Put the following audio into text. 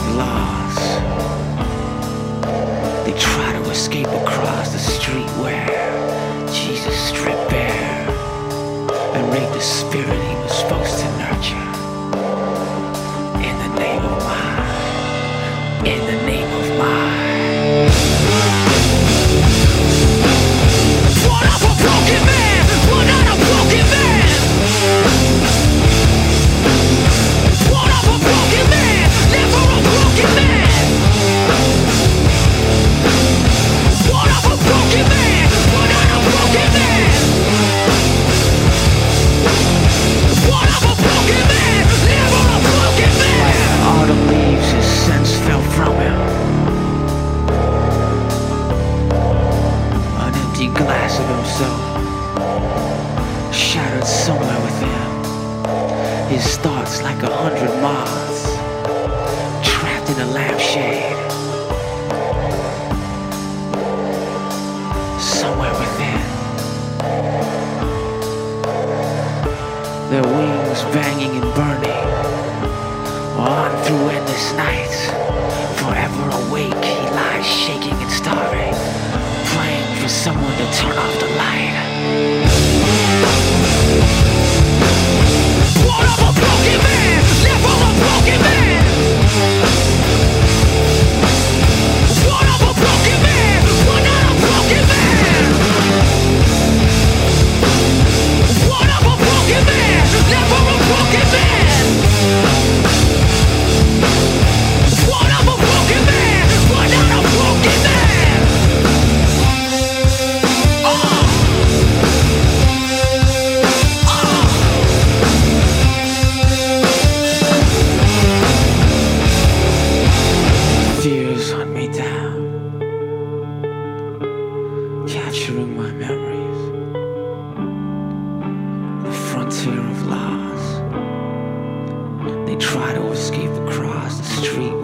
loss. They try to escape across the street where Jesus stripped bare and raped the spirit he was supposed to nurture. In the name of mine, in the name of mine. What of a broken man, what not a broken man. What of a broken man, never a broken man. What of a broken man, what not a broken man. What of a broken man, never a broken man. Like autumn leaves, his sense fell from him. An empty glass of himself shattered somewhere within. His thoughts like 100 moths trapped in a lampshade. Somewhere within, their wings banging and burning on through endless nights. Forever awake, he lies shaking and starving, praying for someone to turn off the light. What of a broken man, never a broken man. What of a broken man, what not a broken man. What of a broken man, never a broken man. What of a broken man, what not a broken man. Fears hunt me down, capturing my memories. The frontier of loss. They try to escape across the street